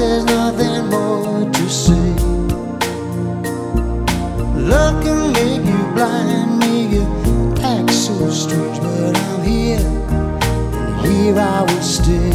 there's nothing more to say. Love can make you blind, make you act so strange, but I'm here, and here I will stay.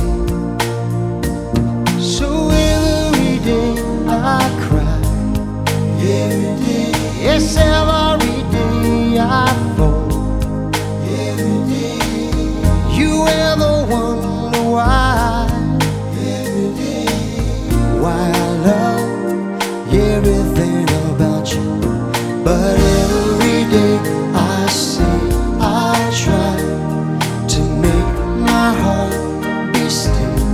So every day I cry, every day, yes, every day I fall, every day. You ever wonder why? Every day, why I love everything about you, but every day I say I'll try to make my heart be still,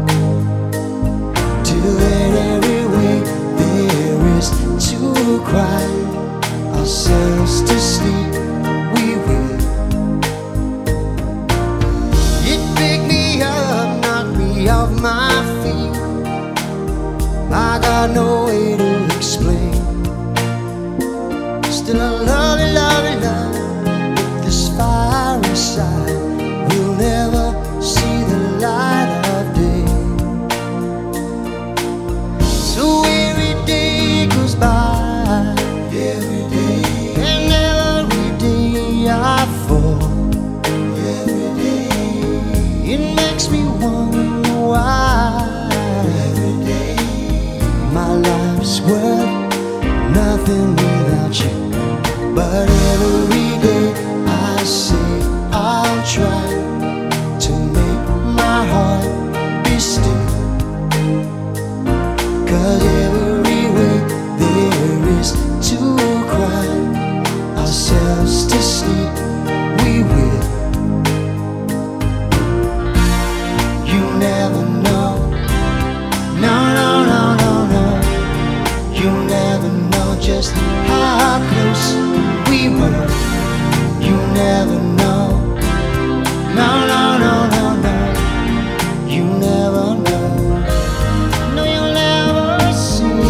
till in every way there is to cry ourselves to sleep. We will. It picked me up, knocked me off my feet. I got no way to explain. Still I love you, love you, love you. But this fire inside will never see the light of day. So every day goes by, every day, and every day I fall, every day. It makes me wonder why every day my life's worth nothing without you. But every day I say I'll try to make my heart be still, 'cause every way there is to cry ourselves to sleep. We will. You never know. No, no, no, no, no. You never know just how close we were. You never know. No, no, no, no, no. You never know. No, you'll never see.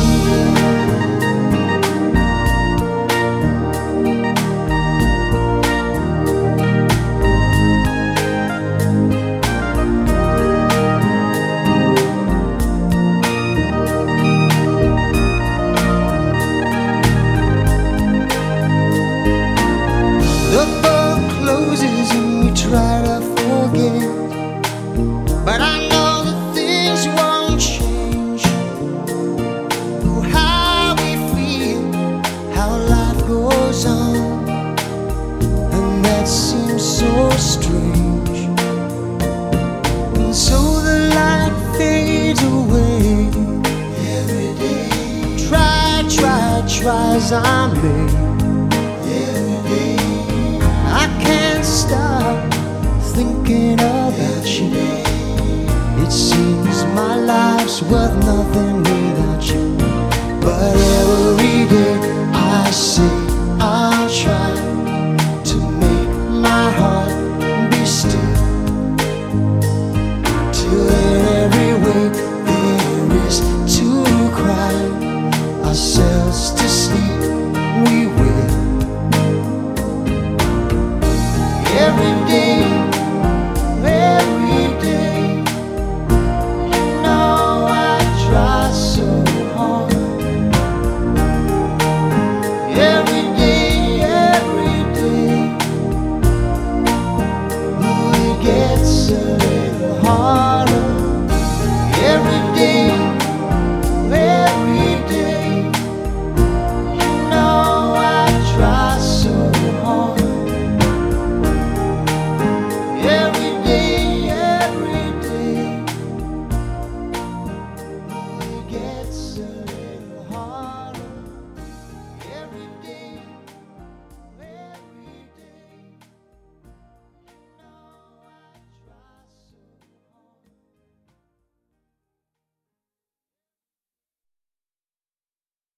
The book closes and we try to forget, but I know that things won't change. Oh, how we feel, how life goes on, and that seems so strange. And so the light fades away. Every day, try as I may. I can't stop thinking about you. It seems my life's worth nothing without you, but every